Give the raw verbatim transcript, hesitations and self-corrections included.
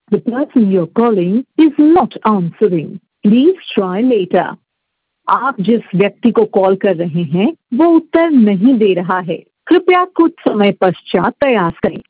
The person you're calling is not answering. Please try later. आप जिस व्यक्ति को कॉल कर रहे हैं वो उत्तर नहीं दे रहा है। कृपया कुछ समय पश्चात प्रयास करें।